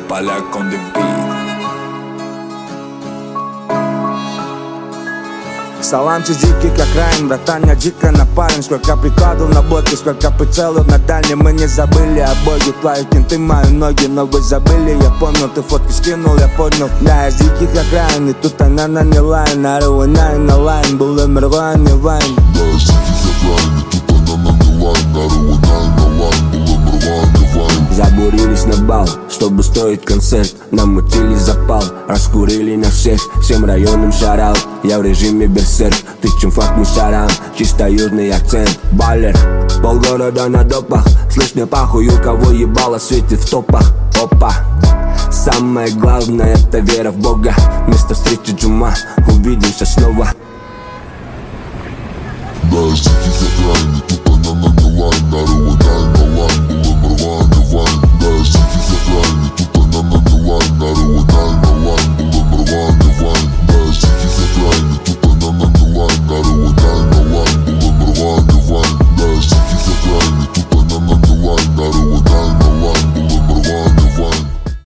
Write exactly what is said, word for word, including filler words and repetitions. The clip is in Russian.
Поляк on the beat. Салам с диких окраин, братан, я дико напарен. Сколько прикладов на блоке, сколько прицелов на дальнем. Мы не забыли о боге, твои кенты, мои ноги. Но вы забыли, я помню, ты фотки скинул, я поднял. Да, я с диких окраин, и тут она наняла. На руина и на лайн, был умерла, не вайн. Да, я с диких окраин, и тут она наняла. На руина и на лайн, был умерла, не вайн. Забурились на бал, чтобы стоить концерт. Намутили запал, раскурили на всех. Всем районам шараут, я в режиме берсерк. Тычем факт мусорам, чисто южный акцент. Баллер, полгорода на допах. Слышь, мне пахуй, у кого ебало светит в топах. Опа, самое главное это вера в Бога. Вместо встречи джума, увидимся снова. Да, я с диких